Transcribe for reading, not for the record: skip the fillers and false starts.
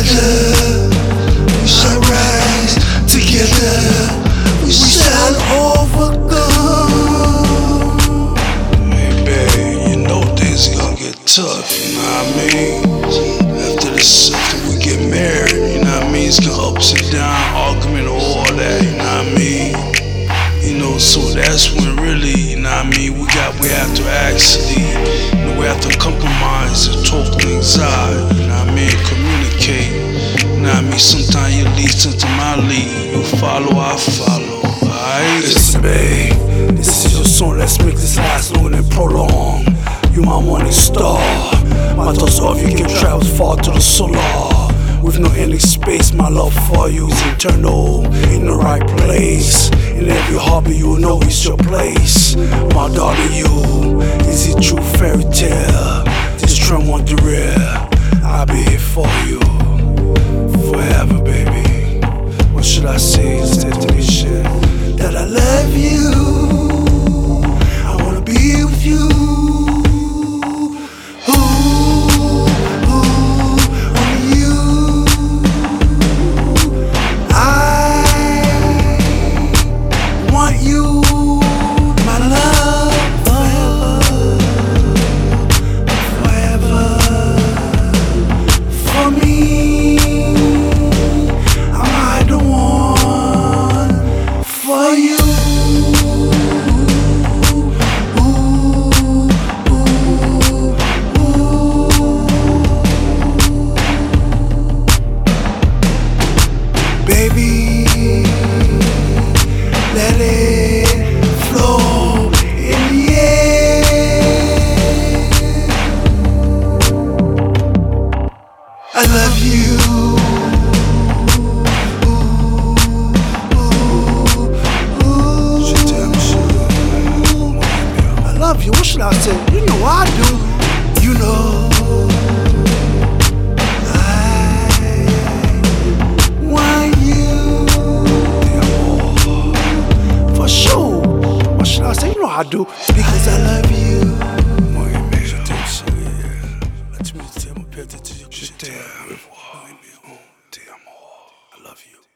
together, we shall rise together, we shall overcome. Hey babe, you know things gonna get tough, you know what I mean? After we get married, you know what I mean? It's gonna ups and down, argument, all that, you know what I mean? You know, so that's when really, you know what I mean, we have to actually, you know, we have to compromise and talk things out, you know what I mean, communicate, you know what I mean, sometimes you lead, sometimes I lead, you follow, I follow, alright? Listen babe, this is your song, let's make this last longer than prolong. You my morning star, my thoughts of you can travel far to the solar. With no ending space, my love for you is eternal, in the right place. In every harbor you know it's your place. My darling, you is a true fairy tale. This trend won't derail. I'll be here for you forever, baby. What should I say instead to be sure that I love you? I wanna be with you. Baby, let it flow in the air. I love you. I love you. What should I say? You know I do. You know. I do because I love you. I love you.